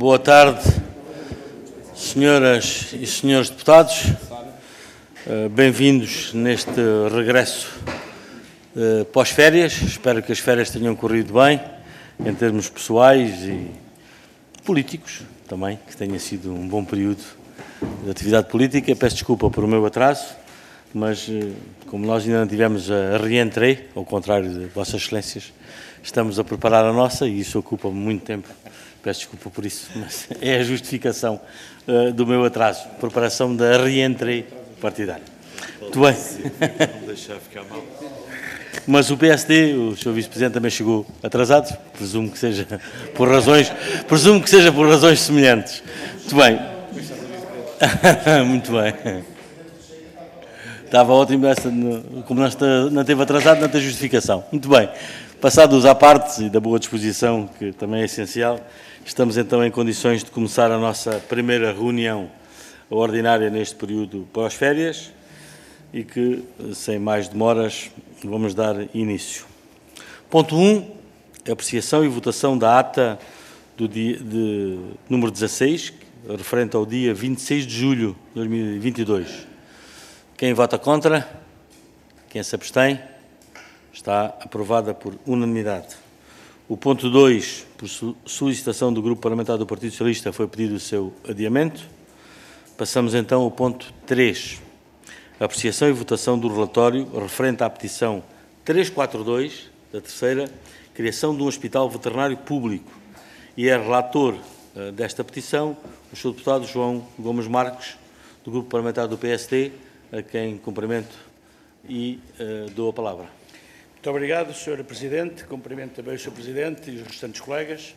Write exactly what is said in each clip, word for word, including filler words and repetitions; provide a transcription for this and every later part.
Boa tarde, senhoras e senhores deputados. Bem-vindos neste regresso pós-férias. Espero que as férias tenham corrido bem, em termos pessoais e políticos também, que tenha sido um bom período de atividade política. Peço desculpa por o meu atraso, mas como nós ainda não tivemos a reentrée, ao contrário de Vossas Excelências, estamos a preparar a nossa e isso ocupa-me muito tempo. Peço desculpa por isso, mas é a justificação uh, do meu atraso. Preparação da reentrée partidária. Muito bem. Não deixar ficar mal. Mas o P S D, o senhor Vice-Presidente, também chegou atrasado. Presumo que seja por razões, presumo que seja por razões semelhantes. Muito bem. Muito bem. Estava ótimo, essa, como não, está, não teve atrasado, não tem justificação. Muito bem. Passados à parte e da boa disposição, que também é essencial, estamos então em condições de começar a nossa primeira reunião ordinária neste período pós-férias e que, sem mais demoras, vamos dar início. Ponto um, apreciação e votação da ata do dia de número dezasseis, referente ao dia vinte e seis de julho de dois mil e vinte e dois. Quem vota contra? Quem se abstém? Está aprovada por unanimidade. O ponto dois, por solicitação do Grupo Parlamentar do Partido Socialista, foi pedido o seu adiamento. Passamos então ao ponto três. Apreciação e votação do relatório referente à petição trezentos e quarenta e dois, da terceira, criação de um hospital veterinário público. E é relator uh, desta petição o senhor deputado João Gomes Marques, do Grupo Parlamentar do P S D, a quem cumprimento e uh, dou a palavra. Muito obrigado, senhor Presidente. Cumprimento também o senhor Presidente e os restantes colegas.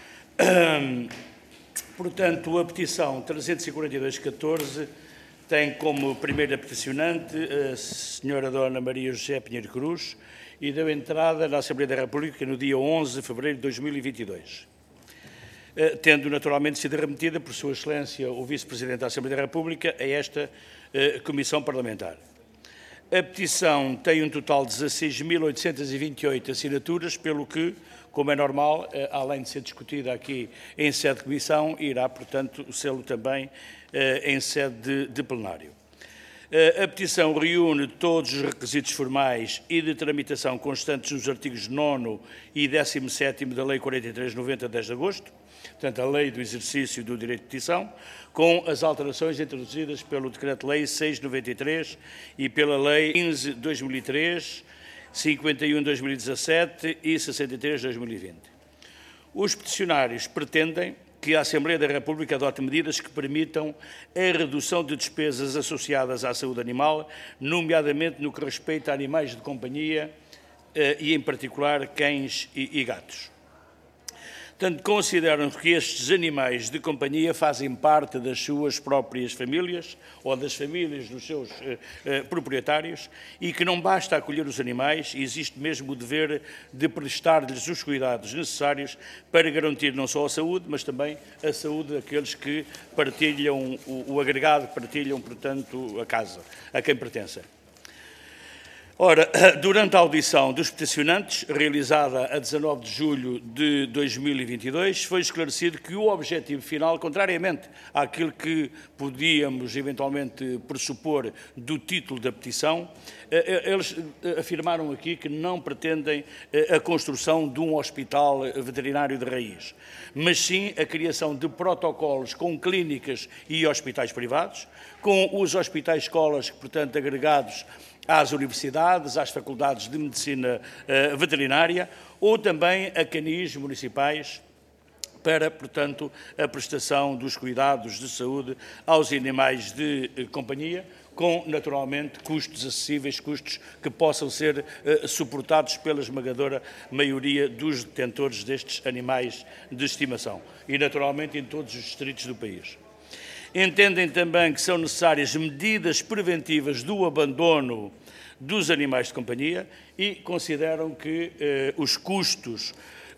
Portanto, a petição trezentos e quarenta e dois barra catorze tem como primeira peticionante a senhora Dona Maria José Pinheiro Cruz e deu entrada na Assembleia da República no dia onze de fevereiro de dois mil e vinte e dois. Tendo naturalmente sido remetida por Sua Excelência o Vice-Presidente da Assembleia da República a esta Comissão Parlamentar. A petição tem um total de dezasseis mil oitocentas e vinte e oito assinaturas, pelo que, como é normal, além de ser discutida aqui em sede de comissão, irá, portanto, sê-lo também em sede de, de plenário. A petição reúne todos os requisitos formais e de tramitação constantes nos artigos nono e décimo sétimo da Lei quarenta e três noventa, de dez de agosto, portanto, a Lei do Exercício do Direito de Petição, com as alterações introduzidas pelo Decreto-Lei seiscentos e noventa e três e pela Lei quinze de dois mil e três, cinquenta e um de dois mil e dezassete e sessenta e três de dois mil e vinte. Os peticionários pretendem que a Assembleia da República adote medidas que permitam a redução de despesas associadas à saúde animal, nomeadamente no que respeita a animais de companhia e, em particular, cães e gatos. Portanto, consideram que estes animais de companhia fazem parte das suas próprias famílias ou das famílias dos seus eh, eh, proprietários e que não basta acolher os animais, existe mesmo o dever de prestar-lhes os cuidados necessários para garantir não só a saúde, mas também a saúde daqueles que partilham o, o agregado, que partilham, portanto, a casa, a quem pertencem. Ora, durante a audição dos peticionantes, realizada a dezanove de julho de dois mil e vinte e dois, foi esclarecido que o objetivo final, contrariamente àquilo que podíamos eventualmente pressupor do título da petição, eles afirmaram aqui que não pretendem a construção de um hospital veterinário de raiz, mas sim a criação de protocolos com clínicas e hospitais privados, com os hospitais-escolas, portanto, agregados às universidades, às faculdades de medicina uh, veterinária ou também a canis municipais para, portanto, a prestação dos cuidados de saúde aos animais de uh, companhia, com, naturalmente, custos acessíveis, custos que possam ser uh, suportados pela esmagadora maioria dos detentores destes animais de estimação e, naturalmente, em todos os distritos do país. Entendem também que são necessárias medidas preventivas do abandono dos animais de companhia e consideram que eh, os custos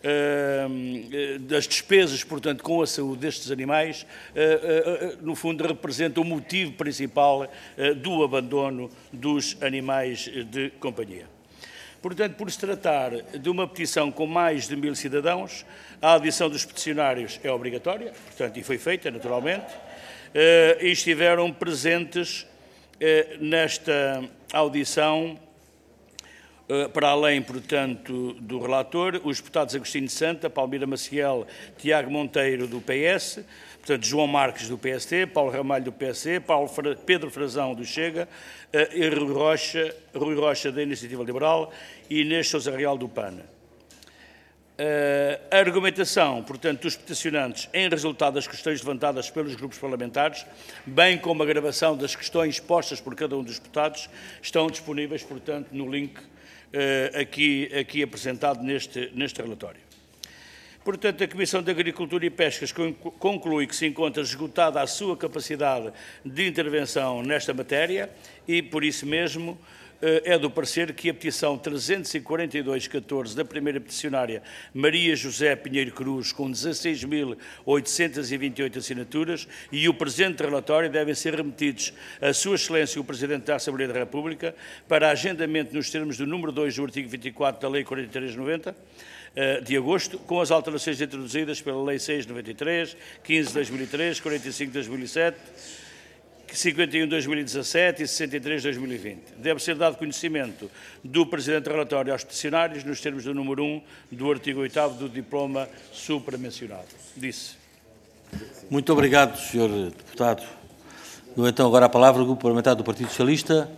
eh, das despesas, portanto, com a saúde destes animais, eh, eh, no fundo, representam o motivo principal eh, do abandono dos animais de companhia. Portanto, por se tratar de uma petição com mais de mil cidadãos, a audição dos peticionários é obrigatória, portanto, e foi feita, naturalmente, e estiveram presentes nesta audição, para além, portanto, do relator, os deputados Agostinho Santa, Palmira Maciel, Tiago Monteiro, do P S, portanto, João Marques, do P S T, Paulo Ramalho, do P S C, Paulo Fra... Pedro Frazão, do Chega, e Rui Rocha, Rui Rocha, da Iniciativa Liberal, e Inês Sousa Real, do P A N. A argumentação, portanto, dos peticionantes em resultado das questões levantadas pelos grupos parlamentares, bem como a gravação das questões postas por cada um dos deputados, estão disponíveis, portanto, no link aqui, aqui apresentado neste, neste relatório. Portanto, a Comissão de Agricultura e Pescas conclui que se encontra esgotada a sua capacidade de intervenção nesta matéria e, por isso mesmo, é do parecer que a petição trezentos e quarenta e dois barra catorze da primeira peticionária Maria José Pinheiro Cruz, com dezasseis mil oitocentas e vinte e oito assinaturas, e o presente relatório devem ser remetidos a Sua Excelência o Presidente da Assembleia da República para agendamento nos termos do número dois do artigo vinte e quatro da Lei quarenta e três noventa, de agosto, com as alterações introduzidas pela Lei seis de noventa e três, quinze de dois mil e três, quarenta e cinco de dois mil e sete, cinquenta e um de dois mil e dezassete e sessenta e três de dois mil e vinte. Deve ser dado conhecimento do Presidente do relatório aos peticionários nos termos do número um do artigo oitavo do diploma supramencionado. Disse. Muito obrigado, senhor Deputado. Dou então agora a palavra ao Grupo Parlamentar do Partido Socialista,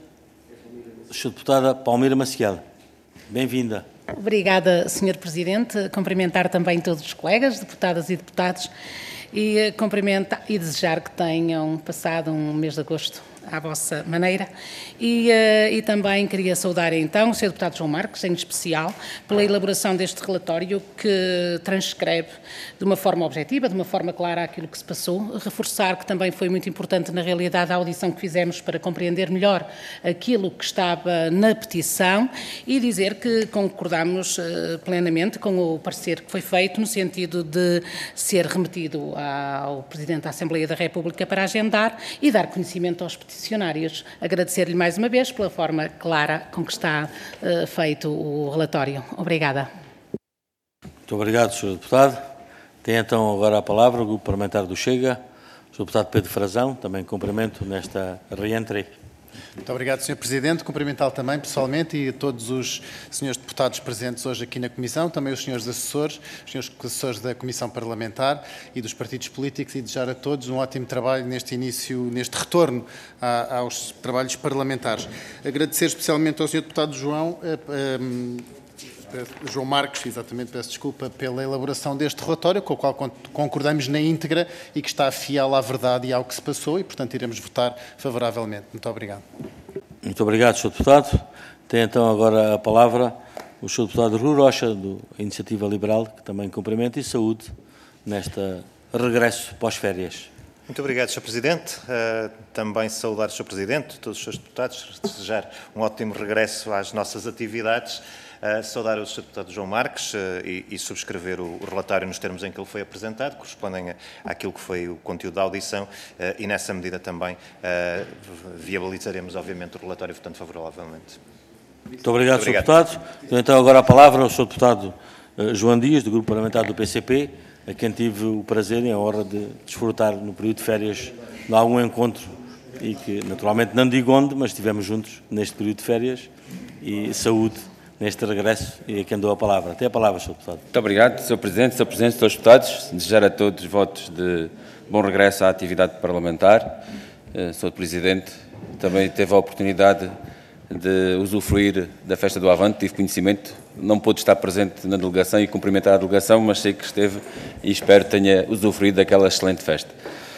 a senhora Deputada Palmira Maciel. Bem-vinda. Obrigada, senhor Presidente. Cumprimentar também todos os colegas, deputadas e deputados, e cumprimentar e desejar que tenham passado um mês de agosto à vossa maneira. E, uh, e também queria saudar então o senhor Deputado João Marques, em especial, pela elaboração deste relatório que transcreve de uma forma objetiva, de uma forma clara aquilo que se passou. Reforçar que também foi muito importante, na realidade, a audição que fizemos para compreender melhor aquilo que estava na petição e dizer que concordamos uh, plenamente com o parecer que foi feito, no sentido de ser remetido ao Presidente da Assembleia da República para agendar e dar conhecimento aos peticionários. Agradecer-lhe mais uma vez pela forma clara com que está uh, feito o relatório. Obrigada. Muito obrigado, senhor Deputado. Tem então agora a palavra o Grupo Parlamentar do Chega, o senhor Deputado Pedro Frazão, também cumprimento nesta reentrée. Muito obrigado, senhor Presidente. Cumprimentá-lo também pessoalmente e a todos os senhores deputados presentes hoje aqui na Comissão, também os senhores assessores, os senhores assessores da Comissão Parlamentar e dos partidos políticos, e desejar a todos um ótimo trabalho neste início, neste retorno a, aos trabalhos parlamentares. Agradecer especialmente ao senhor Deputado João, a, a, João Marques, exatamente, peço desculpa, pela elaboração deste relatório, com o qual concordamos na íntegra e que está fiel à verdade e ao que se passou e, portanto, iremos votar favoravelmente. Muito obrigado. Muito obrigado, senhor Deputado. Tem então agora a palavra o senhor Deputado Rui Rocha, da Iniciativa Liberal, que também cumprimento e saúde neste regresso pós-férias. Muito obrigado, senhor Presidente. Uh, também saudar o senhor Presidente, todos os senhores deputados, desejar um ótimo regresso às nossas atividades. Uh, saudar o senhor Deputado João Marques uh, e, e subscrever o, o relatório nos termos em que ele foi apresentado, correspondem a, àquilo que foi o conteúdo da audição uh, e, nessa medida, também uh, viabilizaremos, obviamente, o relatório, portanto, favoravelmente. Muito obrigado, Muito obrigado. senhor Deputado. Dou então agora a palavra ao senhor Deputado uh, João Dias, do Grupo Parlamentar do P C P, a quem tive o prazer e a honra de desfrutar no período de férias de algum encontro e que, naturalmente, não digo onde, mas estivemos juntos neste período de férias e saúde neste regresso e a quem dou a palavra. Tem a palavra, senhor Deputado. Muito obrigado, senhor Presidente, senhor Presidente, senhores deputados. Desejar a todos votos de bom regresso à atividade parlamentar. Uh, senhor Presidente, também teve a oportunidade de usufruir da festa do Avante, tive conhecimento, não pude estar presente na delegação e cumprimentar a delegação, mas sei que esteve e espero que tenha usufruído daquela excelente festa.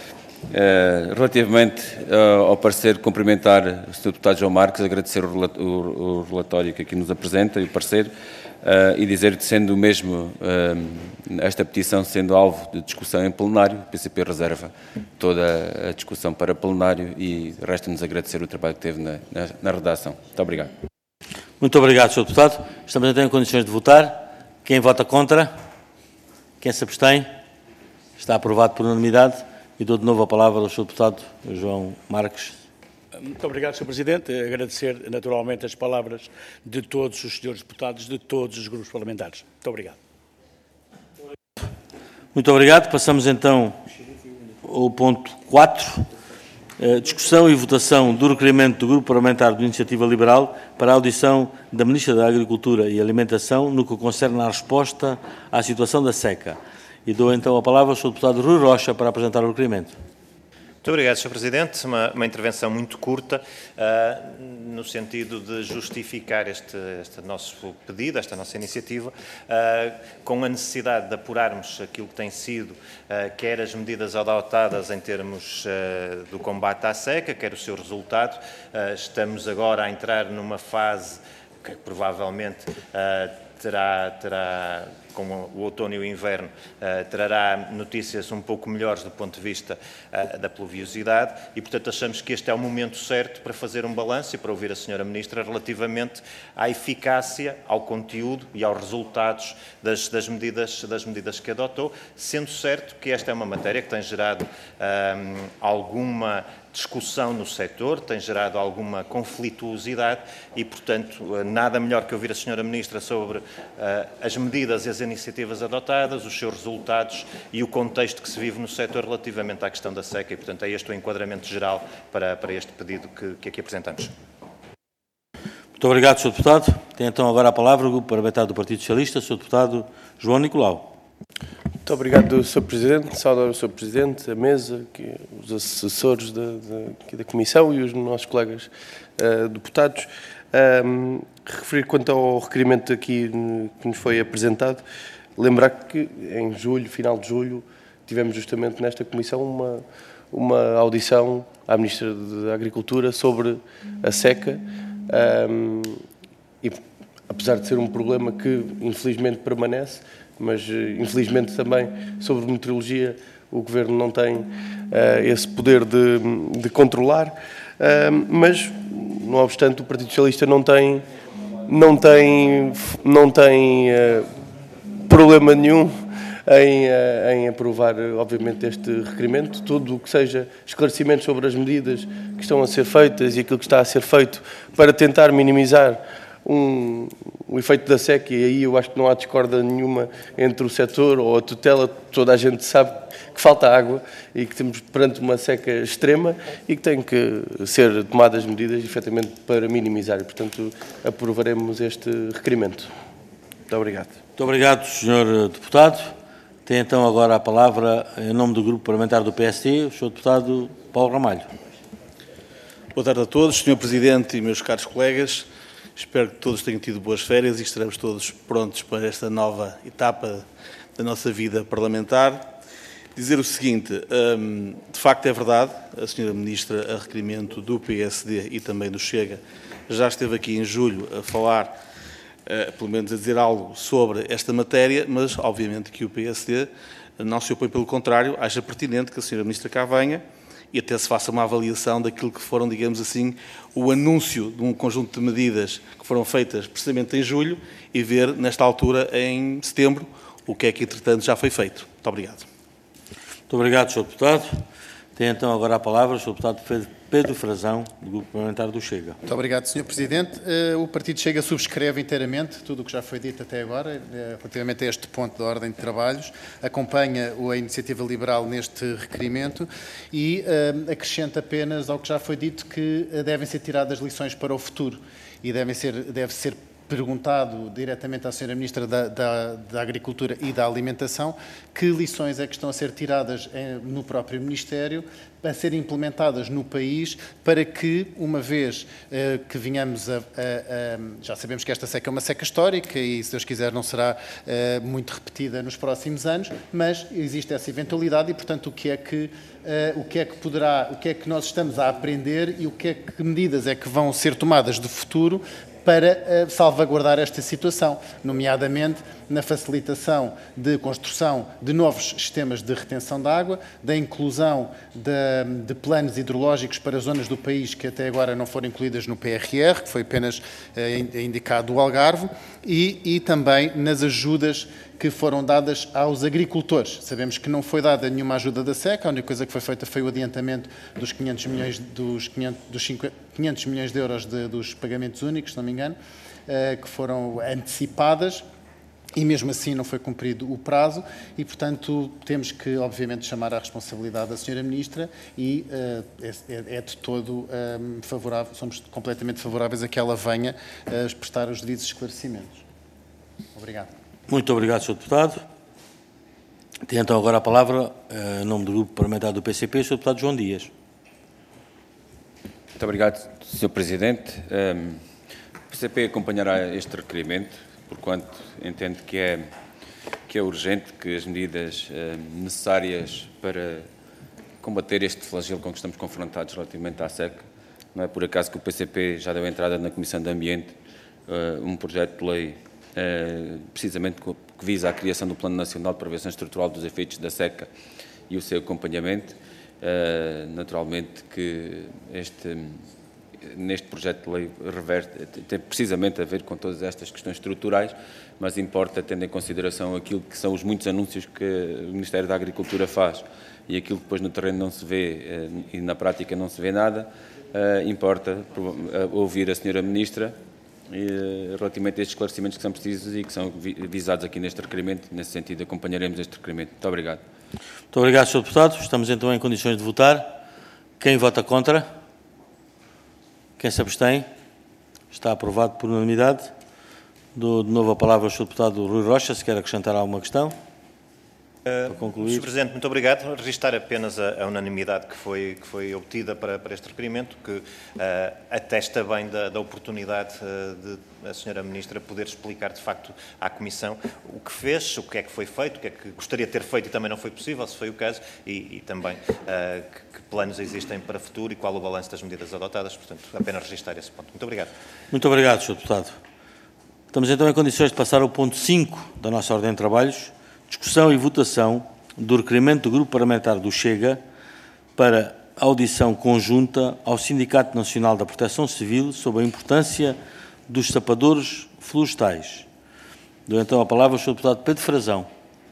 Uh, relativamente uh, ao parecer, cumprimentar o senhor Deputado João Marques, agradecer o, relato, o, o relatório que aqui nos apresenta e o parecer, uh, e dizer que, sendo mesmo uh, esta petição sendo alvo de discussão em plenário, o P C P reserva toda a discussão para plenário e resta-nos agradecer o trabalho que teve na, na, na redação. Muito obrigado. Muito obrigado, senhor Deputado. Estamos então em condições de votar. Quem vota contra? Quem se abstém? Está aprovado por unanimidade. E dou de novo a palavra ao senhor Deputado João Marques. Muito obrigado, senhor Presidente. Agradecer naturalmente as palavras de todos os senhores deputados de todos os grupos parlamentares. Muito obrigado. Muito obrigado. Passamos então ao ponto quatro. Discussão e votação do requerimento do Grupo Parlamentar de Iniciativa Liberal para a audição da Ministra da Agricultura e Alimentação no que concerne à resposta à situação da seca. E dou então a palavra ao senhor deputado Rui Rocha para apresentar o requerimento. Muito obrigado, senhor Presidente. Uma, uma intervenção muito curta, uh, no sentido de justificar este, este nosso pedido, esta nossa iniciativa, uh, com a necessidade de apurarmos aquilo que tem sido, uh, quer as medidas adotadas em termos uh, do combate à seca, quer o seu resultado. Uh, estamos agora a entrar numa fase que provavelmente uh, terá, terá com o outono e o inverno, uh, trará notícias um pouco melhores do ponto de vista uh, da pluviosidade e, portanto, achamos que este é o momento certo para fazer um balanço e para ouvir a senhora Ministra relativamente à eficácia, ao conteúdo e aos resultados das, das, medidas, das medidas que adotou, sendo certo que esta é uma matéria que tem gerado um, alguma discussão no setor, tem gerado alguma conflituosidade e, portanto, nada melhor que ouvir a senhora Ministra sobre uh, as medidas e as iniciativas adotadas, os seus resultados e o contexto que se vive no setor relativamente à questão da seca e, portanto, é este o enquadramento geral para, para este pedido que, que aqui apresentamos. Muito obrigado, senhor Deputado. Tem então agora a palavra o Grupo Parlamentar do Partido Socialista, senhor Deputado João Nicolau. Muito obrigado, senhor Presidente. Saudar o senhor Presidente, a mesa, aqui, os assessores da, da, da Comissão e os nossos colegas uh, deputados. Um, referir quanto ao requerimento aqui que nos foi apresentado, lembrar que em julho, final de julho, tivemos justamente nesta Comissão uma, uma audição à Ministra da Agricultura sobre a seca um, e, apesar de ser um problema que infelizmente permanece, mas infelizmente também sobre meteorologia o Governo não tem uh, esse poder de, de controlar, uh, mas não obstante o Partido Socialista não tem, não tem, não tem uh, problema nenhum em, uh, em aprovar obviamente este requerimento. Tudo o que seja esclarecimento sobre as medidas que estão a ser feitas e aquilo que está a ser feito para tentar minimizar Um, o efeito da seca, e aí eu acho que não há discórdia nenhuma entre o setor ou a tutela. Toda a gente sabe que falta água e que estamos perante uma seca extrema e que tem que ser tomadas medidas efetivamente para minimizar e, portanto, aprovaremos este requerimento. Muito obrigado. Muito obrigado, senhor Deputado. Tem então agora a palavra, em nome do Grupo Parlamentar do P S D, o senhor Deputado Paulo Ramalho. Boa tarde a todos, senhor Presidente e meus caros colegas. Espero que todos tenham tido boas férias e estaremos todos prontos para esta nova etapa da nossa vida parlamentar. Dizer o seguinte, hum, de facto é verdade, a senhora Ministra, a requerimento do P S D e também do Chega, já esteve aqui em julho a falar, uh, pelo menos a dizer algo sobre esta matéria, mas obviamente que o P S D não se opõe, pelo contrário, acha pertinente que a senhora Ministra cá venha e até se faça uma avaliação daquilo que foram, digamos assim, o anúncio de um conjunto de medidas que foram feitas precisamente em julho e ver, nesta altura, em setembro, o que é que, entretanto, já foi feito. Muito obrigado. Muito obrigado, senhor Deputado. Tem então agora a palavra o senhor Deputado Pedro Frazão, do Grupo Parlamentar do Chega. Muito obrigado, senhor Presidente. O Partido Chega subscreve inteiramente tudo o que já foi dito até agora, relativamente a este ponto da ordem de trabalhos, acompanha a Iniciativa Liberal neste requerimento e acrescenta apenas ao que já foi dito que devem ser tiradas lições para o futuro e devem ser, deve ser perguntado diretamente à senhora Ministra da, da, da Agricultura e da Alimentação que lições é que estão a ser tiradas em, no próprio Ministério a serem implementadas no país para que, uma vez uh, que venhamos a, a, a... Já sabemos que esta seca é uma seca histórica e, se Deus quiser, não será uh, muito repetida nos próximos anos, mas existe essa eventualidade e, portanto, o que é que, uh, o que é que poderá, o que é que nós estamos a aprender e o que é que medidas é que vão ser tomadas de futuro para uh, salvaguardar esta situação, nomeadamente na facilitação de construção de novos sistemas de retenção de água, da inclusão de, de planos hidrológicos para zonas do país que até agora não foram incluídas no P R R, que foi apenas uh, indicado o Algarve, e, e também nas ajudas que foram dadas aos agricultores. Sabemos que não foi dada nenhuma ajuda da SEC, a única coisa que foi feita foi o adiantamento dos quinhentos milhões, dos quinhentos, dos quinhentos milhões de euros de, dos pagamentos únicos, se não me engano, que foram antecipadas. E mesmo assim não foi cumprido o prazo e, portanto, temos que, obviamente, chamar à responsabilidade da senhora Ministra e uh, é, é de todo um, favorável, somos completamente favoráveis a que ela venha uh, prestar os devidos esclarecimentos. Obrigado. Muito obrigado, senhor Deputado. Tem então agora a palavra, uh, em nome do Grupo Parlamentar do P C P, o senhor Deputado João Dias. Muito obrigado, senhor Presidente. Um, o P C P acompanhará este requerimento, porquanto entendo que é, que é urgente que as medidas eh, necessárias para combater este flagelo com que estamos confrontados relativamente à seca. Não é por acaso que o P C P já deu entrada na Comissão de Ambiente eh, um projeto de lei eh, precisamente que visa a criação do Plano Nacional de Prevenção Estrutural dos Efeitos da Seca e o seu acompanhamento. Eh, naturalmente que este... neste projeto de lei reverte, tem precisamente a ver com todas estas questões estruturais, mas importa, tendo em consideração aquilo que são os muitos anúncios que o Ministério da Agricultura faz e aquilo que depois no terreno não se vê e na prática não se vê nada, importa ouvir a senhora Ministra relativamente a estes esclarecimentos que são precisos e que são visados aqui neste requerimento. Nesse sentido, acompanharemos este requerimento. Muito obrigado. Muito obrigado, senhor Deputado. Estamos então em condições de votar. Quem vota contra? Quem se abstém? Está aprovado por unanimidade. Dou de novo a palavra ao senhor Deputado Rui Rocha, se quer acrescentar alguma questão. Uh, para concluir. senhor Presidente, muito obrigado. Registrar apenas a, a unanimidade que foi, que foi obtida para, para este requerimento, que uh, atesta bem da, da oportunidade uh, de a senhora Ministra poder explicar, de facto, à Comissão o que fez, o que é que foi feito, o que é que gostaria de ter feito e também não foi possível, se foi o caso, e, e também uh, que, que planos existem para o futuro e qual o balanço das medidas adotadas. Portanto, apenas registrar esse ponto. Muito obrigado. Muito obrigado, senhor Deputado. Estamos então em condições de passar ao ponto cinco da nossa ordem de trabalhos, discussão e votação do requerimento do Grupo Parlamentar do Chega para audição conjunta ao Sindicato Nacional da Proteção Civil sobre a importância dos sapadores florestais. Dou então a palavra ao senhor Deputado Pedro Frazão.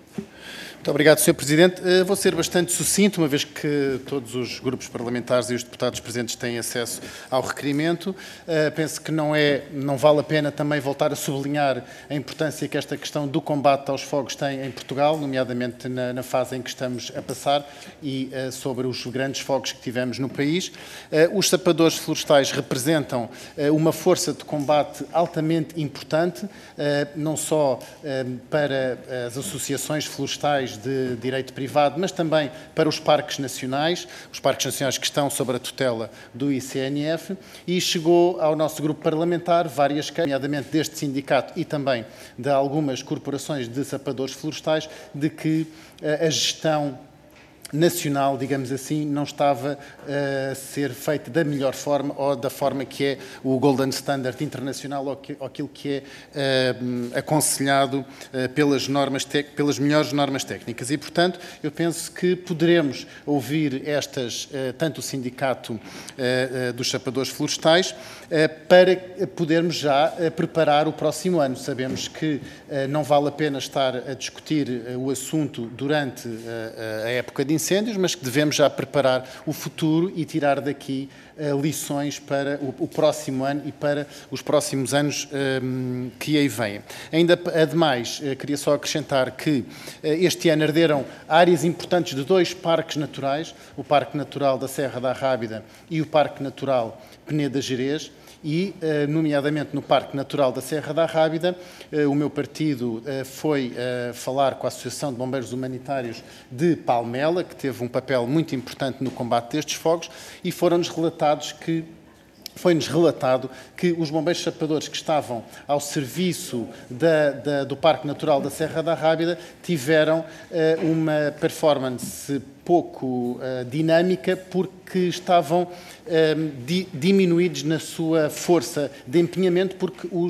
Muito obrigado, senhor Presidente. Vou ser bastante sucinto, uma vez que todos os grupos parlamentares e os deputados presentes têm acesso ao requerimento. Penso que não, é, não vale a pena também voltar a sublinhar a importância que esta questão do combate aos fogos tem em Portugal, nomeadamente na, na fase em que estamos a passar e uh, sobre os grandes fogos que tivemos no país. Uh, os sapadores florestais representam uh, uma força de combate altamente importante, uh, não só uh, para as associações florestais de direito privado, mas também para os parques nacionais, os parques nacionais que estão sob a tutela do I C N F, e chegou ao nosso grupo parlamentar várias queixas, nomeadamente deste sindicato e também de algumas corporações de sapadores florestais, de que uh, a gestão nacional, digamos assim, não estava a ser feita da melhor forma ou da forma que é o Golden Standard internacional ou, que, ou aquilo que é uh, aconselhado uh, pelas, normas pelas melhores normas técnicas. E, portanto, eu penso que poderemos ouvir estas, uh, tanto o Sindicato uh, uh, dos Sapadores Florestais, uh, para podermos já uh, preparar o próximo ano. Sabemos que uh, não vale a pena estar a discutir uh, o assunto durante uh, a época de incêndios, mas que devemos já preparar o futuro e tirar daqui uh, lições para o, o próximo ano e para os próximos anos um, que aí vêm. Ainda, ademais, uh, queria só acrescentar que uh, este ano arderam áreas importantes de dois parques naturais, o Parque Natural da Serra da Arrábida e o Parque Natural Peneda Gerês, e, nomeadamente no Parque Natural da Serra da Arrábida, o meu partido foi falar com a Associação de Bombeiros Humanitários de Palmela, que teve um papel muito importante no combate destes fogos, e foram-nos relatados que Foi-nos relatado que os bombeiros sapadores que estavam ao serviço da, da, do Parque Natural da Serra da Arrábida tiveram uh, uma performance pouco uh, dinâmica porque estavam uh, di, diminuídos na sua força de empenhamento, porque os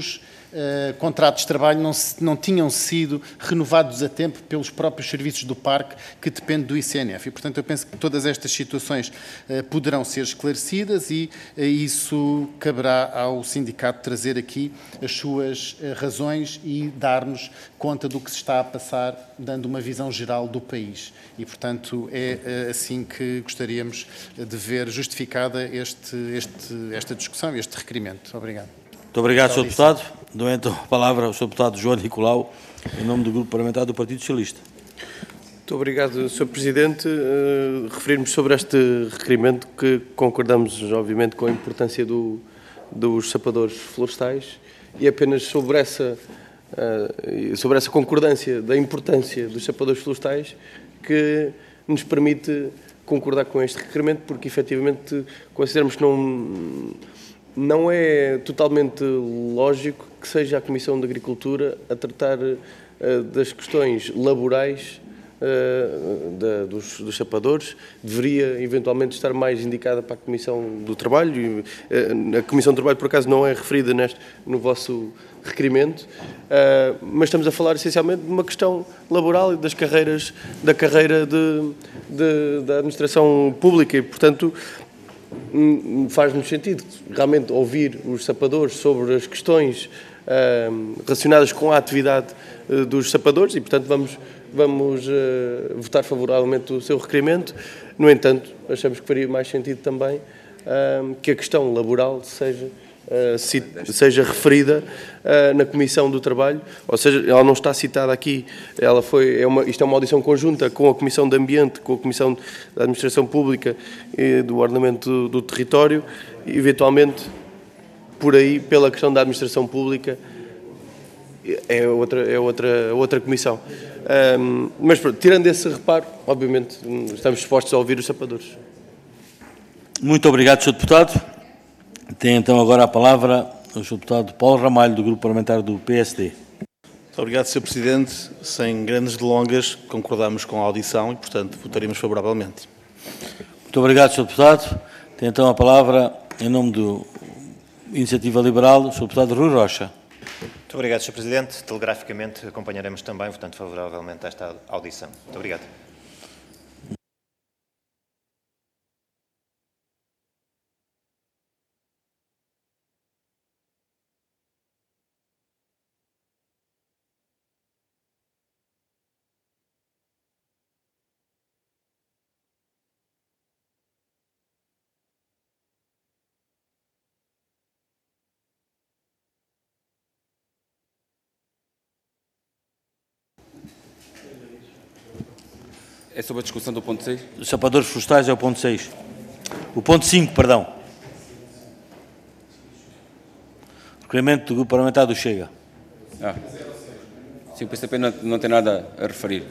uh, contratos de trabalho não, se, não tinham sido renovados a tempo pelos próprios serviços do parque que depende do I C N F. E, portanto, eu penso que todas estas situações uh, poderão ser esclarecidas e uh, isso caberá ao sindicato trazer aqui as suas uh, razões e dar-nos conta do que se está a passar, dando uma visão geral do país. E, portanto, é uh, assim que gostaríamos de ver justificada este, este, esta discussão, este requerimento. Obrigado. Muito obrigado, senhor Deputado. Dou então a palavra ao senhor Deputado João Nicolau, em nome do Grupo Parlamentar do Partido Socialista. Muito obrigado, senhor Presidente. Uh, referirmos sobre este requerimento que concordamos, obviamente, com a importância do, dos sapadores florestais e apenas sobre essa, uh, sobre essa concordância da importância dos sapadores florestais que nos permite concordar com este requerimento, porque efetivamente consideramos que não, não é totalmente lógico que seja a Comissão de Agricultura a tratar uh, das questões laborais uh, da, dos, dos sapadores. Deveria eventualmente estar mais indicada para a Comissão do Trabalho. E, uh, a Comissão do Trabalho, por acaso, não é referida neste, no vosso requerimento, uh, mas estamos a falar essencialmente de uma questão laboral e das carreiras, da carreira de, de, da administração pública e, portanto, faz-nos sentido realmente ouvir os sapadores sobre as questões uh, relacionadas com a atividade uh, dos sapadores e, portanto, vamos, vamos uh, votar favoravelmente o seu requerimento. No entanto, achamos que faria mais sentido também uh, que a questão laboral seja Uh, seja referida uh, na Comissão do Trabalho, ou seja, ela não está citada aqui, ela foi, é uma, isto é uma audição conjunta com a Comissão de Ambiente, com a Comissão da Administração Pública e do Ordenamento do, do Território, e eventualmente, por aí, pela questão da Administração Pública, é outra, é outra, outra comissão. Um, mas, tirando esse reparo, obviamente, estamos dispostos a ouvir os sapadores. Muito obrigado, senhor Deputado. Tem então agora a palavra o senhor Deputado Paulo Ramalho, do Grupo Parlamentar do P S D. Muito obrigado, senhor Presidente. Sem grandes delongas, concordamos com a audição e, portanto, votaremos favoravelmente. Muito obrigado, senhor Deputado. Tem então a palavra, em nome do Iniciativa Liberal, o senhor Deputado Rui Rocha. Muito obrigado, senhor Presidente. Telegraficamente acompanharemos também, votando favoravelmente esta audição. Muito obrigado. É sobre a discussão do ponto seis? Os sapadores florestais é o ponto seis. O ponto cinco, perdão. Requerimento do Grupo Parlamentar do Chega. Ah. Sim, o P C P não, não tem nada a referir.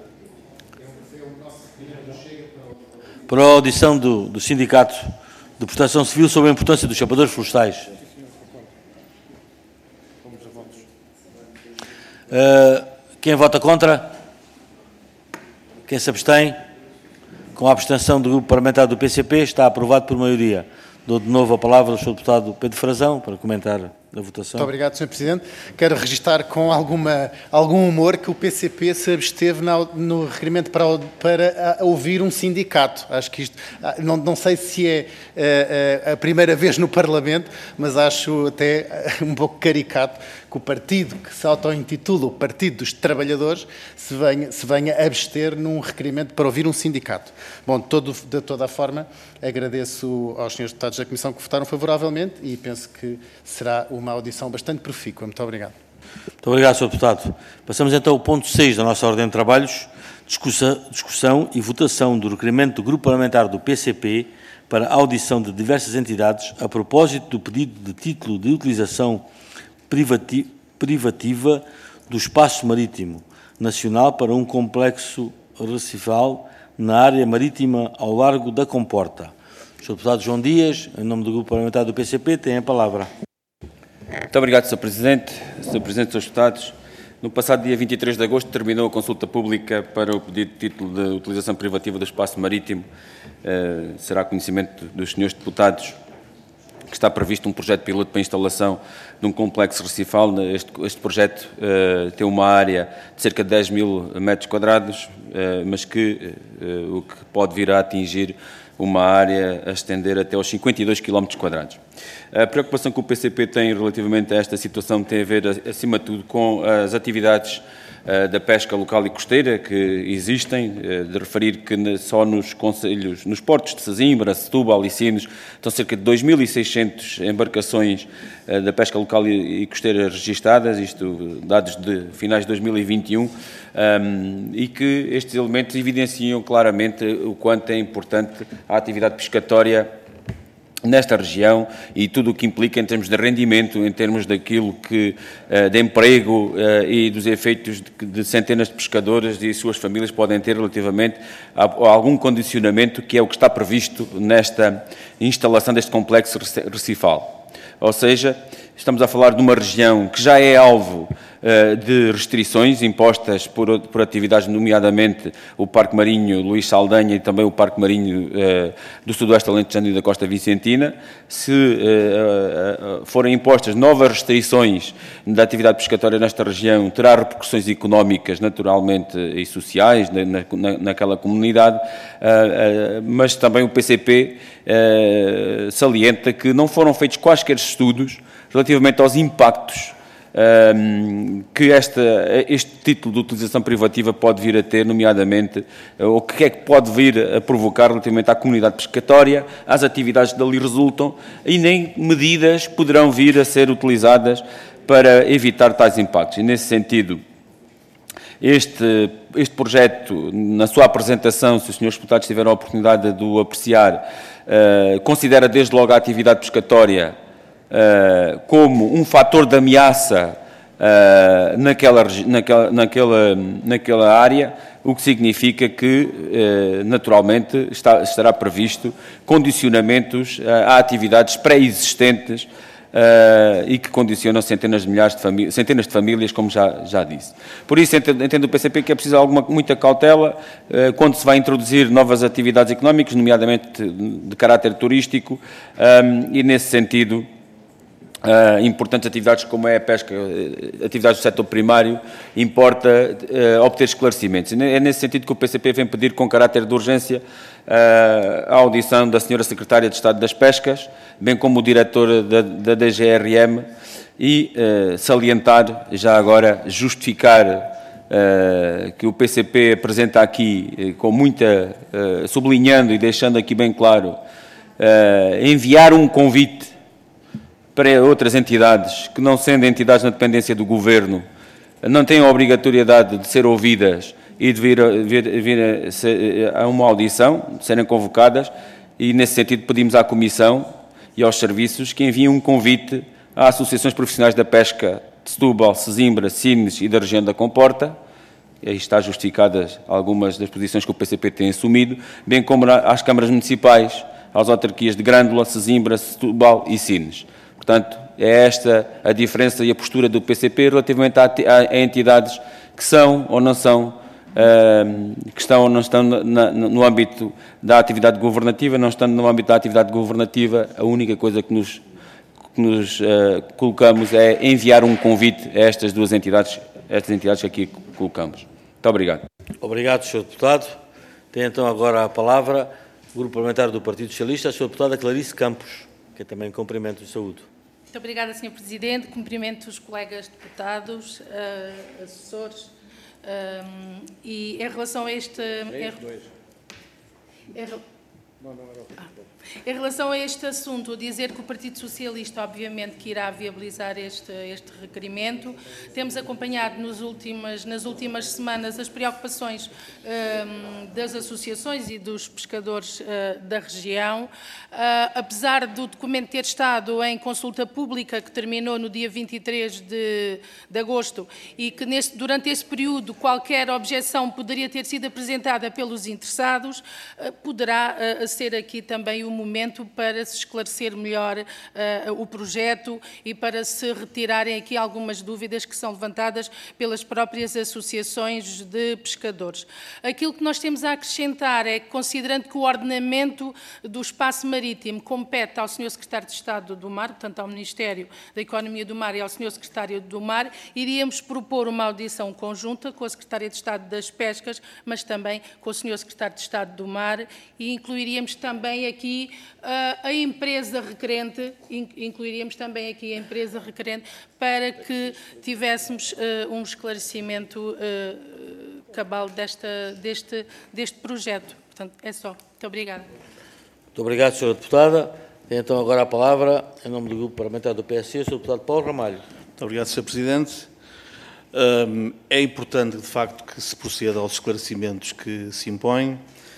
Para a audição do, do Sindicato de Proteção Civil sobre a importância dos sapadores florestais. Uh, quem vota contra? Quem se abstém? Com a abstenção do Grupo Parlamentar do P C P, está aprovado por maioria. Dou de novo a palavra ao senhor Deputado Pedro Frazão para comentar a votação. Muito obrigado, senhor Presidente. Quero registar com alguma, algum humor que o P C P se absteve na, no requerimento para, para a, ouvir um sindicato. Acho que isto, não, não sei se é a, a, a primeira vez no Parlamento, mas acho até um pouco caricato que o partido que se auto-intitula o Partido dos Trabalhadores se venha, se venha abster num requerimento para ouvir um sindicato. Bom, de, todo, de toda a forma, agradeço aos senhores deputados da Comissão que votaram favoravelmente e penso que será uma audição bastante profícua. Muito obrigado. Muito obrigado, senhor Deputado. Passamos então ao ponto seis da nossa ordem de trabalhos, discussão, discussão e votação do requerimento do Grupo Parlamentar do P C P para a audição de diversas entidades a propósito do pedido de título de utilização privati, privativa do espaço marítimo nacional para um complexo recifal na área marítima ao largo da Comporta. O senhor Deputado João Dias, em nome do Grupo Parlamentar do P C P, tem a palavra. Muito obrigado, senhor Presidente. senhor Presidente, senhores Deputados. No passado dia vinte e três de agosto terminou a consulta pública para o pedido de título de utilização privativa do espaço marítimo. Uh, será conhecimento dos senhores deputados que está previsto um projeto piloto para a instalação de um complexo recifal. Este, este projeto uh, tem uma área de cerca de dez mil metros quadrados, uh, mas que uh, o que pode vir a atingir uma área a estender até aos cinquenta e dois quilómetros quadrados. A preocupação que o P C P tem relativamente a esta situação tem a ver, acima de tudo, com as atividades da pesca local e costeira que existem, de referir que só nos concelhos, nos portos de Sesimbra, Setúbal e Sines, estão cerca de dois mil e seiscentas embarcações da pesca local e costeira registadas, isto dados de finais de dois mil e vinte e um, um, e que estes elementos evidenciam claramente o quanto é importante a atividade pescatória nesta região e tudo o que implica em termos de rendimento, em termos daquilo que, de emprego e dos efeitos de centenas de pescadores e suas famílias podem ter relativamente a algum condicionamento que é o que está previsto nesta instalação deste complexo recifal. Ou seja, estamos a falar de uma região que já é alvo de restrições impostas por, por atividades, nomeadamente o Parque Marinho Luís Saldanha e também o Parque Marinho eh, do Sudoeste Alentejano e da Costa Vicentina. Se eh, forem impostas novas restrições da atividade pescatória nesta região, terá repercussões económicas, naturalmente, e sociais na, na, naquela comunidade, eh, eh, mas também o P C P eh, salienta que não foram feitos quaisquer estudos relativamente aos impactos Um, que esta, este título de utilização privativa pode vir a ter, nomeadamente, o que é que pode vir a provocar relativamente à comunidade pescatória, às atividades que dali resultam, e nem medidas poderão vir a ser utilizadas para evitar tais impactos. E, nesse sentido, este, este projeto, na sua apresentação, se os senhores deputados tiveram a oportunidade de o apreciar, uh, considera desde logo a atividade pescatória Uh, como um fator de ameaça uh, naquela, naquela, naquela, naquela área, o que significa que, uh, naturalmente, está, estará previsto condicionamentos uh, a atividades pré-existentes uh, e que condicionam centenas de milhares de famílias, centenas de famílias, como já, já disse. Por isso, entendo, entendo o P C P que é preciso alguma, muita cautela uh, quando se vai introduzir novas atividades económicas, nomeadamente de caráter turístico, um, e, nesse sentido, Uh, importantes atividades como é a pesca, uh, atividades do setor primário, importa uh, obter esclarecimentos. É nesse sentido que o P C P vem pedir com caráter de urgência uh, a audição da senhora Secretária de Estado das Pescas, bem como o diretor da, da D G R M, e uh, salientar, já agora, justificar uh, que o P C P apresenta aqui, uh, com muita, uh, sublinhando e deixando aqui bem claro, uh, enviar um convite para outras entidades que, não sendo entidades na dependência do Governo, não têm a obrigatoriedade de ser ouvidas e de vir, a, vir, vir a, ser, a uma audição, de serem convocadas, e, nesse sentido, pedimos à Comissão e aos serviços que enviem um convite às associações profissionais da pesca de Setúbal, Sesimbra, Sines e da região da Comporta, e aí está justificadas algumas das posições que o P C P tem assumido, bem como às câmaras municipais, às autarquias de Grândola, Sesimbra, Setúbal e Sines. Portanto, é esta a diferença e a postura do P C P relativamente a, a entidades que são ou não são, uh, que estão ou não estão na, no âmbito da atividade governativa. Não estando no âmbito da atividade governativa, a única coisa que nos, que nos uh, colocamos é enviar um convite a estas duas entidades, estas entidades que aqui colocamos. Muito obrigado. Obrigado, senhor Deputado. Tem então agora a palavra o Grupo Parlamentar do Partido Socialista, a senhora Deputada Clarice Campos, que também cumprimento de saúde. Muito obrigada, senhor Presidente. Cumprimento os colegas deputados, uh, assessores, um, e em relação a este... Três, em, dois. Em, não, não era ah. Em relação a este assunto, dizer que o Partido Socialista, obviamente, que irá viabilizar este, este requerimento. Temos acompanhado nos últimas, nas últimas semanas as preocupações um, das associações e dos pescadores uh, da região. Uh, apesar do documento ter estado em consulta pública, que terminou no dia vinte e três de, de agosto, e que neste, durante esse período qualquer objeção poderia ter sido apresentada pelos interessados, uh, poderá uh, ser aqui também o momento para se esclarecer melhor uh, o projeto e para se retirarem aqui algumas dúvidas que são levantadas pelas próprias associações de pescadores. Aquilo que nós temos a acrescentar é que, considerando que o ordenamento do espaço marítimo compete ao senhor Secretário de Estado do Mar, portanto ao Ministério da Economia do Mar e ao senhor Secretário do Mar, iríamos propor uma audição conjunta com a Secretária de Estado das Pescas, mas também com o senhor Secretário de Estado do Mar, e incluiríamos também aqui uh, a empresa requerente, incluiríamos também aqui a empresa requerente, para que tivéssemos uh, um esclarecimento uh, cabal desta, deste, deste projeto. Portanto, é só. Muito obrigada. Muito obrigado, senhora Deputada. Tem então agora a palavra, em nome do Grupo Parlamentar do P S C, o senhor Deputado Paulo Ramalho. Muito obrigado, senhor Presidente. Um, é importante, de facto, que se proceda aos esclarecimentos que se impõem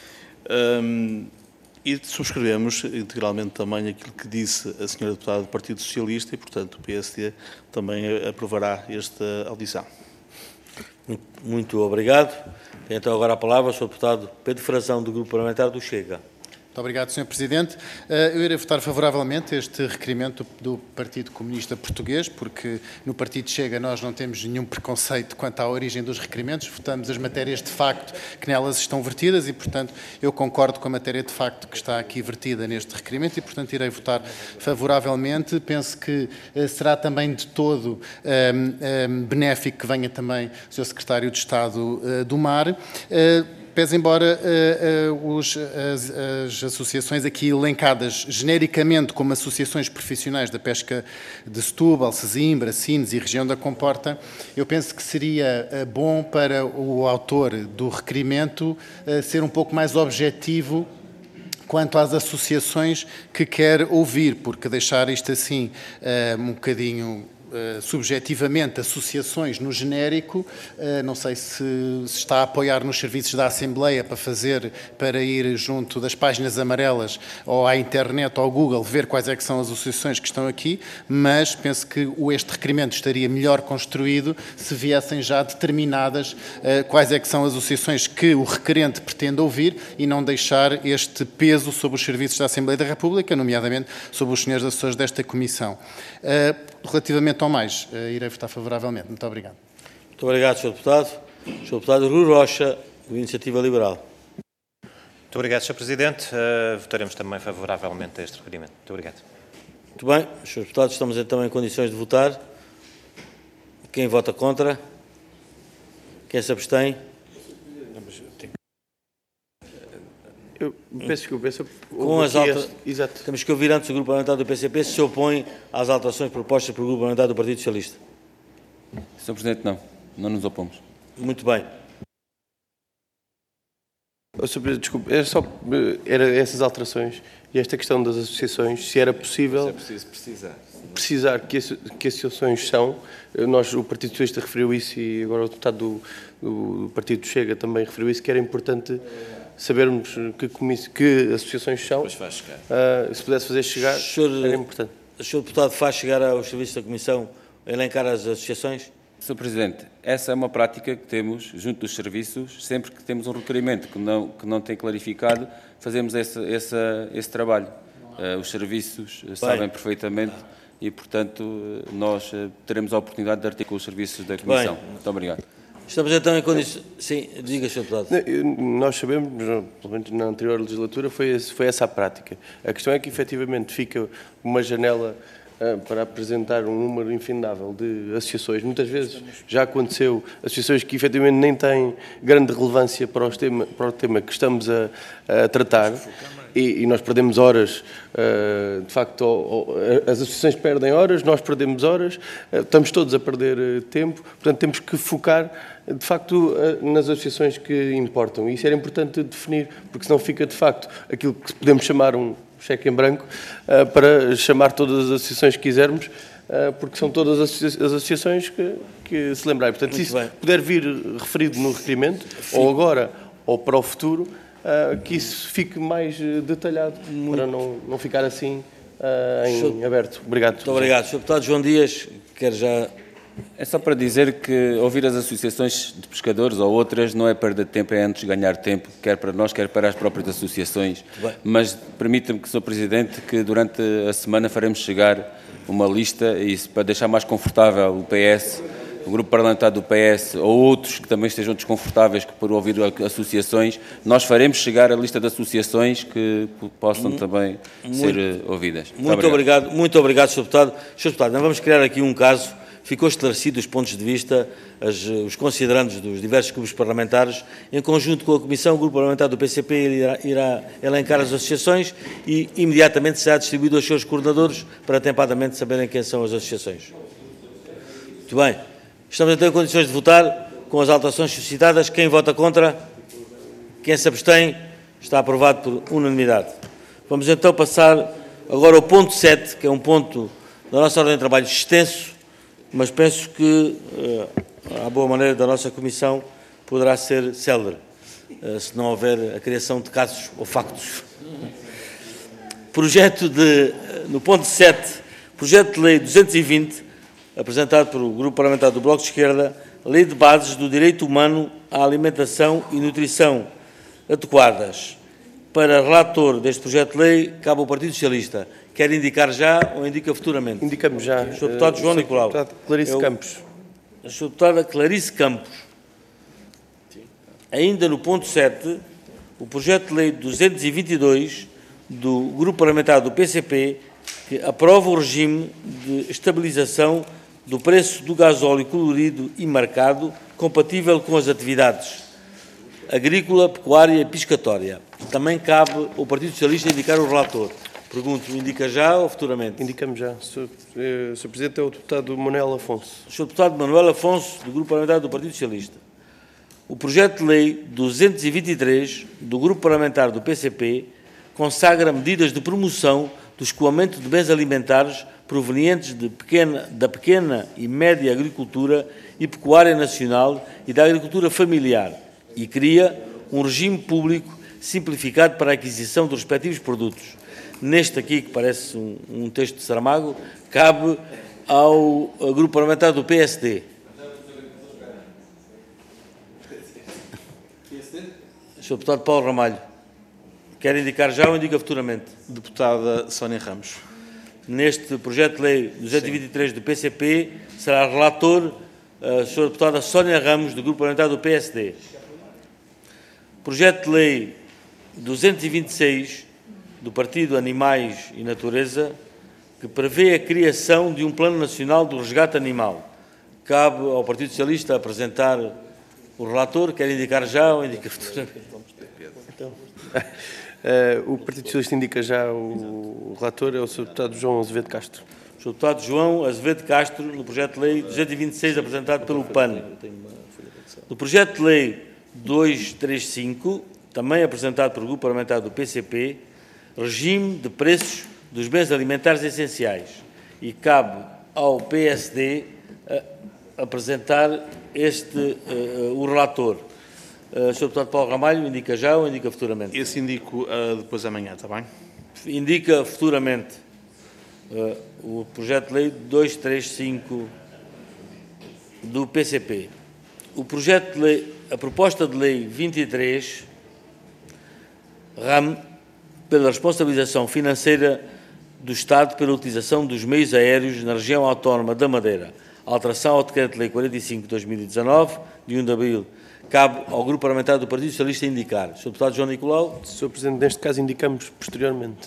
um, e subscrevemos integralmente também aquilo que disse a senhora Deputada do Partido Socialista e, portanto, o P S D também aprovará esta audição. Muito, muito obrigado. Tem então agora a palavra o senhor Deputado Pedro Frazão, do Grupo Parlamentar do Chega. Muito obrigado, senhor Presidente. Eu irei votar favoravelmente a este requerimento do Partido Comunista Português, porque no Partido Chega nós não temos nenhum preconceito quanto à origem dos requerimentos, votamos as matérias de facto que nelas estão vertidas e, portanto, eu concordo com a matéria de facto que está aqui vertida neste requerimento e, portanto, irei votar favoravelmente. Penso que será também de todo um, um, benéfico que venha também o senhor Secretário de Estado uh, do Mar. Uh, Pese embora uh, uh, os, as, as associações aqui elencadas genericamente como associações profissionais da pesca de Setúbal, Sesimbra, Sines e região da Comporta, eu penso que seria uh, bom para o autor do requerimento uh, ser um pouco mais objetivo quanto às associações que quer ouvir, porque deixar isto assim uh, um bocadinho Uh, subjetivamente associações no genérico, uh, não sei se, se está a apoiar nos serviços da Assembleia para fazer, para ir junto das páginas amarelas ou à internet ou ao Google ver quais é que são as associações que estão aqui, mas penso que o, este requerimento estaria melhor construído se viessem já determinadas uh, quais é que são as associações que o requerente pretende ouvir e não deixar este peso sobre os serviços da Assembleia da República, nomeadamente sobre os senhores assessores desta Comissão. Uh, relativamente ao mais, uh, irei votar favoravelmente. Muito obrigado. Muito obrigado, senhor Deputado. senhor Deputado Rui Rocha, do Iniciativa Liberal. Muito obrigado, senhor Presidente. Uh, votaremos também favoravelmente a este requerimento. Muito obrigado. Muito bem, senhores Deputados, estamos então em condições de votar. Quem vota contra? Quem se abstém? Eu peço desculpa. Peço, Com as altas, exato. Temos que ouvir antes o Grupo Parlamentar do P C P se se opõe às alterações propostas pelo Grupo Parlamentar do Partido Socialista. senhor Presidente, não. Não nos opomos. Muito bem. Oh, senhor Presidente, desculpe. Era só era essas alterações e esta questão das associações, se era possível... É preciso precisar. Precisar que, que associações são. Nós, o Partido Socialista referiu isso e agora o deputado do, do Partido Chega também referiu isso, que era importante sabermos que, que associações são. Pois faz chegar. Uh, se pudesse fazer chegar, senhor, era importante. O senhor Deputado faz chegar aos serviços da Comissão elencar as associações? senhor Presidente, essa é uma prática que temos junto dos serviços, sempre que temos um requerimento que não, que não tem clarificado, fazemos esse, esse, esse trabalho. Uh, os serviços Bem. sabem perfeitamente e, portanto, nós teremos a oportunidade de articular os serviços da Comissão. Bem. Muito obrigado. Estamos então em condições... Sim, diga, senhor Deputado. Nós sabemos, pelo menos na anterior legislatura, foi, foi essa a prática. A questão é que, efetivamente, fica uma janela uh, para apresentar um número infindável de associações. Muitas vezes já aconteceu associações que, efetivamente, nem têm grande relevância para, os tema, para o tema que estamos a, a tratar. E, e nós perdemos horas, uh, de facto, oh, oh, as associações perdem horas, nós perdemos horas, uh, estamos todos a perder uh, tempo, portanto temos que focar, de facto, uh, nas associações que importam. E isso era importante definir, porque senão fica, de facto, aquilo que podemos chamar um cheque em branco, uh, para chamar todas as associações que quisermos, uh, porque são todas as, associa as associações que, que se lembrarem. Portanto, Muito se isso bem. puder vir referido no requerimento, Sim. ou agora, ou para o futuro, Uh, que isso fique mais uh, detalhado, Muito. para não, não ficar assim uh, em senhor, aberto. Obrigado. Muito obrigado. senhor Deputado João Dias, quer já É só para dizer que ouvir as associações de pescadores ou outras não é perda de tempo, é antes ganhar tempo, quer para nós, quer para as próprias associações. Bem. Mas permita-me, que, senhor Presidente, que durante a semana faremos chegar uma lista, e para deixar mais confortável o P S, o grupo parlamentar do P S ou outros que também estejam desconfortáveis por ouvir associações, nós faremos chegar a lista de associações que possam muito, também muito, ser ouvidas. Muito, muito obrigado. obrigado, muito obrigado, senhor Deputado. senhor Deputado, nós vamos criar aqui um caso, ficou esclarecido os pontos de vista, as, os considerandos dos diversos grupos parlamentares, em conjunto com a Comissão, o grupo parlamentar do P C P irá, irá elencar as associações e imediatamente será distribuído aos seus coordenadores para atempadamente saberem quem são as associações. Muito bem. Estamos então em condições de votar com as alterações suscitadas. Quem vota contra? Quem se abstém? Está aprovado por unanimidade. Vamos então passar agora ao ponto sete, que é um ponto da nossa ordem de trabalho extenso, mas penso que, à boa maneira da nossa Comissão, poderá ser célere, se não houver a criação de casos ou factos. Projeto de, no ponto sete, projeto de lei duzentos e vinte, apresentado pelo Grupo Parlamentar do Bloco de Esquerda, Lei de Bases do Direito Humano à Alimentação e Nutrição Adequadas. Para relator deste projeto de lei, cabe ao Partido Socialista. Quer indicar já ou indica futuramente? Indicamos já. senhor Deputado João Nicolau. senhor Deputado Clarice Eu, Campos. A senhora Deputada Clarice Campos. Ainda no ponto sete, o projeto de lei duzentos e vinte e dois do Grupo Parlamentar do P C P, que aprova o regime de estabilização do preço do gasóleo colorido e marcado, compatível com as atividades agrícola, pecuária e piscatória. Também cabe ao Partido Socialista indicar o relator. Pergunto, indica já ou futuramente? Indicamos já. senhor Presidente, é o deputado Manuel Afonso. senhor Deputado Manuel Afonso, do Grupo Parlamentar do Partido Socialista. O projeto de lei duzentos e vinte e três do Grupo Parlamentar do P C P consagra medidas de promoção do escoamento de bens alimentares provenientes de pequena, da pequena e média agricultura e pecuária nacional e da agricultura familiar e cria um regime público simplificado para a aquisição dos respectivos produtos. Neste aqui, que parece um, um texto de Saramago, cabe ao, ao Grupo Parlamentar do P S D. senhor Deputado Paulo Ramalho. Quer indicar já ou indica futuramente? Deputada Sónia Ramos. Neste projeto de lei duzentos e vinte e três do P C P, será relator a senhora Deputada Sónia Ramos, do Grupo Parlamentar do P S D. Projeto de lei duzentos e vinte e seis do Partido Animais e Natureza, que prevê a criação de um Plano Nacional do Resgate Animal. Cabe ao Partido Socialista apresentar o relator. Quer indicar já ou indica futuramente? Então, uh, o Partido Socialista indica já o relator, é o senhor Deputado João Azevedo Castro. O senhor Deputado João Azevedo Castro, no projeto de lei duzentos e vinte e seis, apresentado pelo P A N. No projeto de lei duzentos e trinta e cinco, também apresentado pelo Grupo Parlamentar do P C P, regime de preços dos bens alimentares essenciais. E cabe ao P S D uh, apresentar este, uh, o relator. Uh, senhor Deputado Paulo Ramalho, indica já ou indica futuramente? Esse indico uh, depois amanhã, está bem? Indica futuramente uh, o projeto de lei duzentos e trinta e cinco do P C P. O projeto de lei, a proposta de lei vinte e três, RAM, pela responsabilização financeira do Estado pela utilização dos meios aéreos na região autónoma da Madeira. Alteração ao Decreto-Lei quarenta e cinco de dois mil e dezanove, de um de abril. Cabe ao Grupo Parlamentar do Partido Socialista indicar. senhor Deputado João Nicolau. senhor Presidente, neste caso indicamos posteriormente.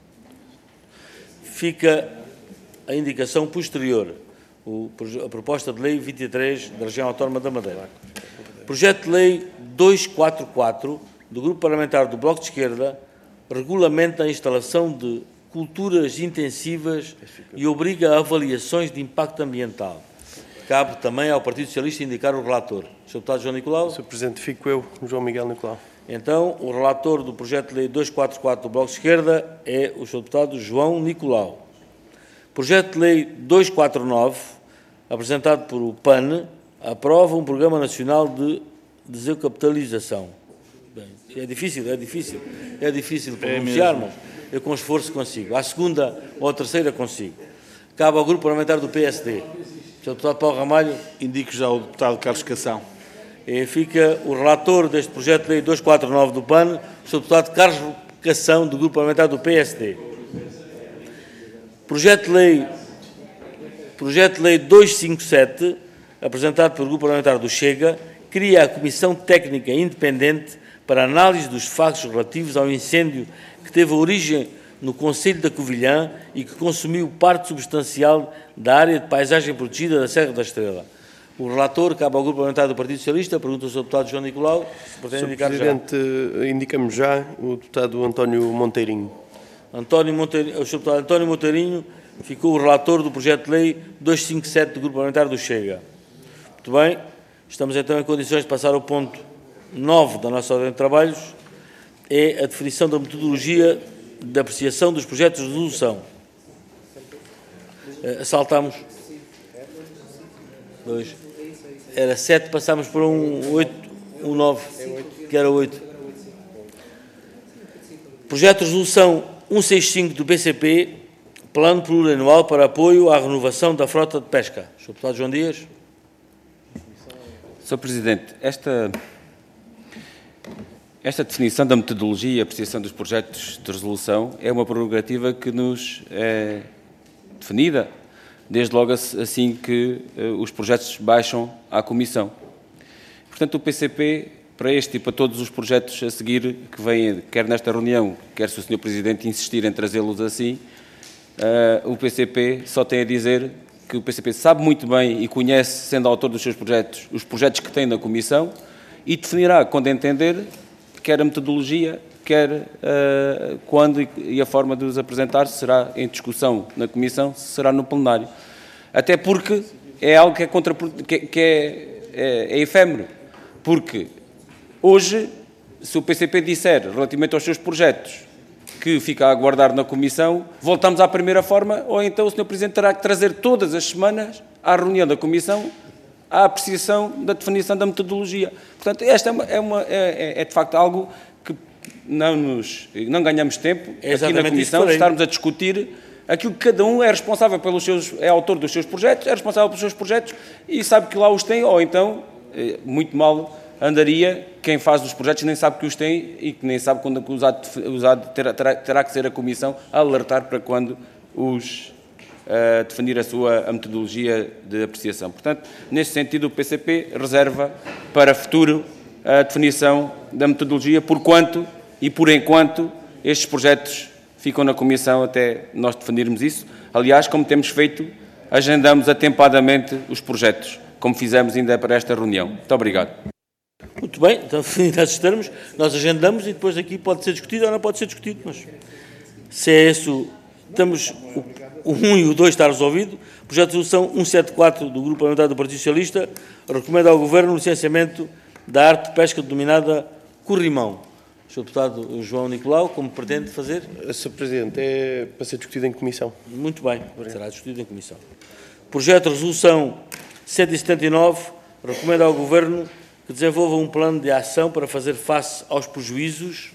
Fica a indicação posterior. O, a proposta de lei vinte e três da região autónoma da Madeira. Projeto de lei duzentos e quarenta e quatro do Grupo Parlamentar do Bloco de Esquerda regulamenta a instalação de culturas intensivas e obriga a avaliações de impacto ambiental. Cabe também ao Partido Socialista indicar o relator. senhor Deputado João Nicolau. senhor Presidente, fico eu, João Miguel Nicolau. Então, o relator do projeto de lei duzentos e quarenta e quatro do Bloco de Esquerda é o senhor Deputado João Nicolau. Projeto de lei duzentos e quarenta e nove, apresentado por o P A N, aprova um Programa Nacional de Descapitalização. Bem, é difícil, é difícil, é difícil pronunciarmos. Eu com esforço consigo. À segunda ou à terceira consigo. Cabe ao Grupo Parlamentar do P S D. senhor Deputado Paulo Ramalho. Indico já o deputado Carlos Cação. E fica o relator deste projeto de lei duzentos e quarenta e nove do P A N, o senhor Deputado Carlos Cação, do Grupo Parlamentar do P S D. Projeto de Lei, projeto de lei duzentos e cinquenta e sete, apresentado pelo Grupo Parlamentar do Chega, cria a Comissão Técnica Independente para análise dos factos relativos ao incêndio que teve origem no concelho da Covilhã e que consumiu parte substancial da área de paisagem protegida da Serra da Estrela. O relator cabe ao Grupo Parlamentar do Partido Socialista. Pergunta ao senhor Deputado João Nicolau se pretende indicar já. senhor Presidente, indicamos já o deputado António Monteirinho. António Monteirinho, o senhor Deputado António Monteirinho ficou o relator do projeto de lei duzentos e cinquenta e sete do Grupo Parlamentar do Chega. Muito bem, estamos então em condições de passar ao ponto nove da nossa ordem de trabalhos, é a definição da metodologia de apreciação dos projetos de resolução. Uh, saltamos. Dois. Era sete, passámos para um oito, um nove, que era oito. Projeto de resolução cento e sessenta e cinco do P C P, Plano Plurianual para apoio à renovação da frota de pesca. senhor Deputado João Dias. senhor Presidente, esta, esta definição da metodologia e apreciação dos projetos de resolução é uma prerrogativa que nos é definida desde logo assim que uh, os projetos baixam à Comissão. Portanto, o P C P, para este e para todos os projetos a seguir que vêm, quer nesta reunião, quer se o senhor Presidente insistir em trazê-los assim, uh, o P C P só tem a dizer que o P C P sabe muito bem e conhece, sendo autor dos seus projetos, os projetos que tem na Comissão e definirá, quando entender, quer a metodologia, quer uh, quando e, e a forma de os apresentar, se será em discussão na Comissão, se será no plenário. Até porque é algo que é, contra, que, que é, é, é efêmero. Porque hoje, se o P C P disser, relativamente aos seus projetos, que fica a aguardar na Comissão, voltamos à primeira forma, ou então o senhor Presidente terá que trazer todas as semanas à reunião da Comissão a apreciação da definição da metodologia. Portanto, esta é, uma, é, uma, é, é de facto algo que não, nos, não ganhamos tempo é aqui na Comissão de estarmos a discutir aquilo que cada um é responsável pelos seus, é autor dos seus projetos, é responsável pelos seus projetos e sabe que lá os tem, ou então, muito mal andaria, quem faz os projetos nem sabe que os tem e que nem sabe quando os há de, os há de terá, terá, terá que ser a Comissão a alertar para quando os uh, definir a sua a metodologia de apreciação. Portanto, neste sentido, o P C P reserva para futuro a definição da metodologia, por quanto e por enquanto estes projetos ficam na Comissão até nós definirmos isso. Aliás, como temos feito, agendamos atempadamente os projetos, como fizemos ainda para esta reunião. Muito obrigado. Muito bem, então, nesses termos, nós agendamos e depois aqui pode ser discutido ou não pode ser discutido, mas se é isso, estamos, o um e o dois está resolvido. O projeto de resolução cento e setenta e quatro do Grupo Parlamentar do Partido Socialista recomenda ao Governo o licenciamento da arte de pesca denominada corrimão. senhor Deputado João Nicolau, como pretende fazer? senhor Presidente, é para ser discutido em Comissão. Muito bem, será discutido em Comissão. Projeto de resolução cento e setenta e nove recomenda ao Governo que desenvolva um plano de ação para fazer face aos prejuízos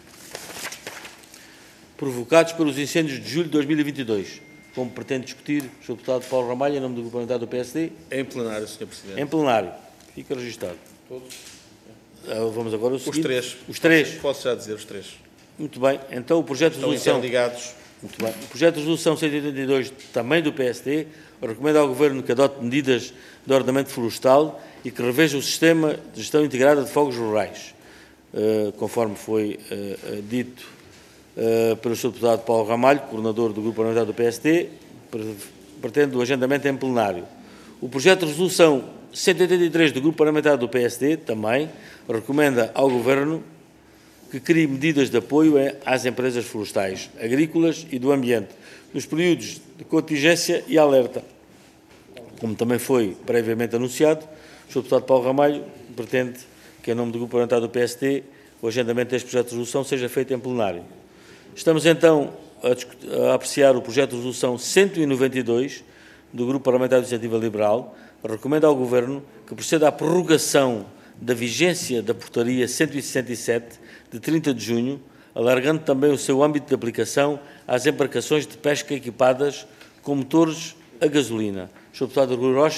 provocados pelos incêndios de julho de dois mil e vinte e dois. Como pretende discutir o senhor Deputado Paulo Ramalho, em nome do Grupo Parlamentar do P S D? Em plenário, senhor Presidente. Em plenário. Fica registado. Todos? Vamos agora ao seguinte. Os três. Os três. Posso já dizer os três. Muito bem. Então, o projeto de resolução... Estão interligados. Muito bem. O projeto de resolução cento e oitenta e dois, também do P S D, recomenda ao Governo que adote medidas de ordenamento florestal e que reveja o sistema de gestão integrada de fogos rurais, uh, conforme foi uh, uh, dito uh, pelo senhor Deputado Paulo Ramalho, coordenador do Grupo Parlamentar do P S D, pretende o agendamento em plenário. O projeto de resolução cento e oitenta e três do Grupo Parlamentar do P S D, também, recomenda ao Governo que crie medidas de apoio às empresas florestais, agrícolas e do ambiente, nos períodos de contingência e alerta. Como também foi previamente anunciado, o senhor Deputado Paulo Ramalho pretende que, em nome do Grupo Parlamentar do P S D, o agendamento deste projeto de resolução seja feito em plenário. Estamos, então, a, a apreciar o projeto de resolução cento e noventa e dois do Grupo Parlamentar de Iniciativa Liberal, recomenda ao Governo que proceda à prorrogação da vigência da Portaria cento e sessenta e sete, de trinta de junho, alargando também o seu âmbito de aplicação às embarcações de pesca equipadas com motores a gasolina. senhor Deputado Rui Rocha,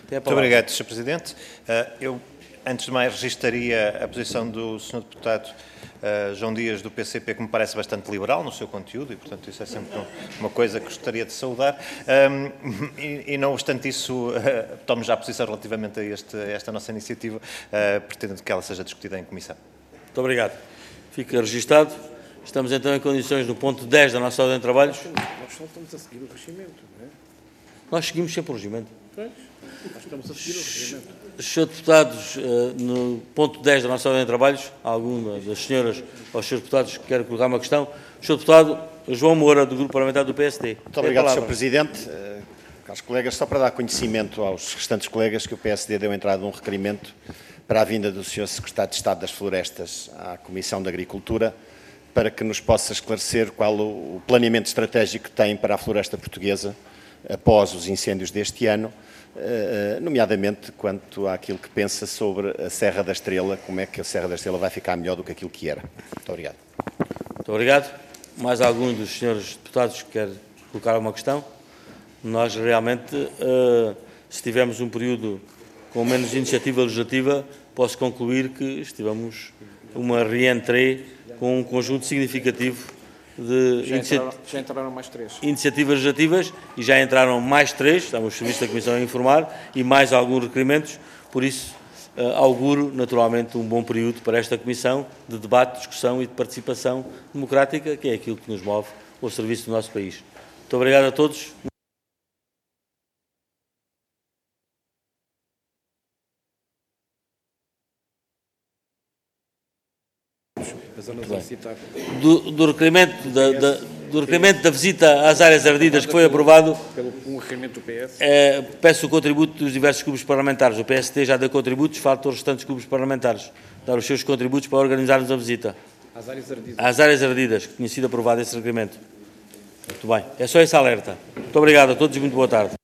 Tem a Muito palavra. obrigado, senhor Presidente. Uh, Eu, antes de mais, registaria a posição do senhor Deputado uh, João Dias, do P C P, que me parece bastante liberal no seu conteúdo e, portanto, isso é sempre uma coisa que gostaria de saudar. Um, e, e, não obstante isso, uh, tomo já a posição relativamente a, este, a esta nossa iniciativa, uh, pretendendo que ela seja discutida em comissão. Muito obrigado. Fica registado. Estamos então em condições, no ponto dez da nossa ordem de trabalhos. Nós só estamos a seguir o regimento, não é? Nós seguimos sempre o regimento. Pois, nós estamos a seguir o regimento. Senhores deputados, no ponto dez da nossa ordem de trabalhos, alguma das senhoras ou senhores deputados que querem colocar uma questão. senhor Deputado João Moura, do Grupo Parlamentar do P S D. Muito obrigado, senhor Presidente. Caros colegas, só para dar conhecimento aos restantes colegas que o P S D deu entrada num requerimento para a vinda do senhor Secretário de Estado das Florestas à Comissão de Agricultura, para que nos possa esclarecer qual o planeamento estratégico que tem para a floresta portuguesa após os incêndios deste ano, nomeadamente quanto àquilo que pensa sobre a Serra da Estrela, como é que a Serra da Estrela vai ficar melhor do que aquilo que era. Muito obrigado. Muito obrigado. Mais algum dos senhores deputados que quer colocar uma questão? Nós realmente, se tivermos um período com menos iniciativa legislativa, posso concluir que estivemos uma reentrée com um conjunto significativo de Já inicia entraram, já entraram mais três. iniciativas legislativas e já entraram mais três, estamos os serviços da Comissão a informar, e mais alguns requerimentos, por isso uh, auguro naturalmente um bom período para esta Comissão de debate, discussão e de participação democrática, que é aquilo que nos move ao serviço do nosso país. Muito obrigado a todos. Do, do, requerimento da, da, do requerimento da visita às áreas ardidas que foi aprovado, Pelo um requerimento do P S. é, peço o contributo dos diversos grupos parlamentares. O P S D já deu contributos, falta os restantes grupos parlamentares dar os seus contributos para organizarmos a visita Às áreas ardidas. às áreas ardidas, que tinha sido aprovado esse requerimento. Muito bem, é só esse alerta. Muito obrigado a todos e muito boa tarde.